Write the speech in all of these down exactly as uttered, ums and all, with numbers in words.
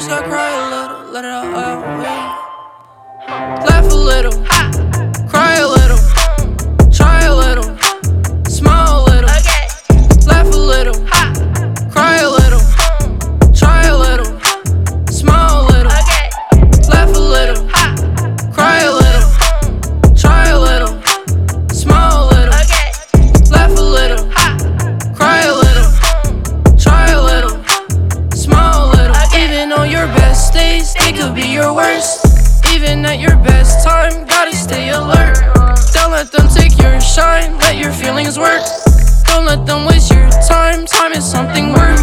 just gotta cry a little, let it all out. Yeah. Laugh a little, cry a little, try a little, smile a little. Laugh a little, cry a little, try a little, smile a little. Laugh a little, cry a little, try a little, smile a little. Laugh a little, cry a little, try a little, smile a little. Even on your best days, they could be your worst. Even at your best time, gotta stay alert. Don't let them take your shine, let your feelings work. Don't let them waste your time, time is something worth.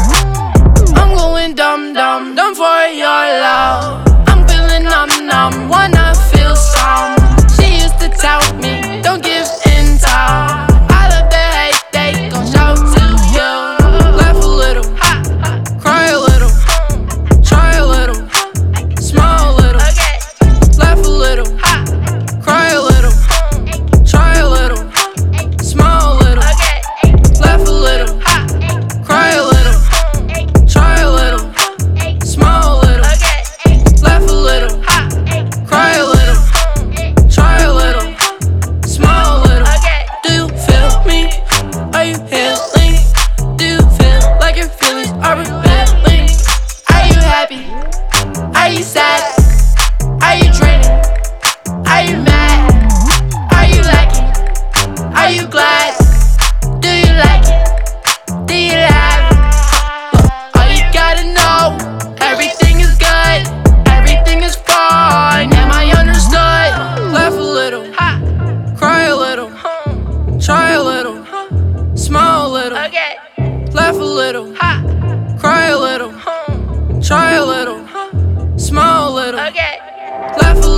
I'm going dumb, dumb, dumb for your love. I'm feeling numb, numb, wanna feel some. She used to tell me, don't give in time. I love the hate, they gon' show to you. Laugh a little, cry a little, try a little, smile a little. Laugh a little, cry a little, try a little, smile a little. Laugh a little, cry a little, try a little, smile a little. Laugh a little, cry a little, try a little, smile a little. Do you feel me? Are you healing? Do you feel like your feelings are rebelling? Are you happy? Are you sad? Are you draining? Are you mad? Are you lacking? Are you glad? Do you like it? Do you have it? Look, all you gotta know, everything is good, everything is fine. Am I understood? Laugh a little, cry a little, try a little, smile a little. Laugh a little, cry a little, try a little, smile a little. Laugh a